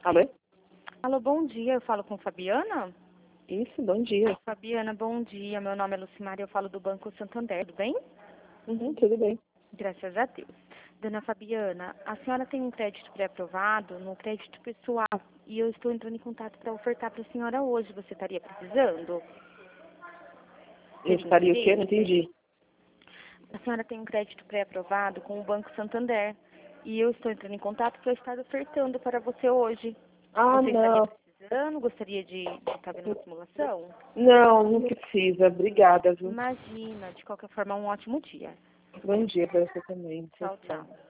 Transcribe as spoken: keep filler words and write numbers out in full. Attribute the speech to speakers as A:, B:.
A: Alô?
B: Alô, bom dia. Eu falo com Fabiana?
A: Isso, bom dia.
B: Fabiana, bom dia. Meu nome é Lucimar e eu falo do Banco Santander, tudo bem?
A: Uhum, tudo bem.
B: Graças a Deus. Dona Fabiana, a senhora tem um crédito pré-aprovado no crédito pessoal e eu estou entrando em contato para ofertar para a senhora hoje. Você estaria precisando?
A: Eu estaria o quê? Não entendi.
B: A senhora tem um crédito pré-aprovado com o Banco Santander e eu estou entrando em contato para eu estar ofertando para você hoje.
A: Ah,
B: Você estaria
A: não.
B: precisando? Gostaria de, de estar vendo uma simulação?
A: Não, não precisa. Obrigada, viu?
B: Imagina, de qualquer forma, um ótimo dia.
A: Bom dia para você também. Tchau,
B: Tchau,
A: tchau.
B: tchau.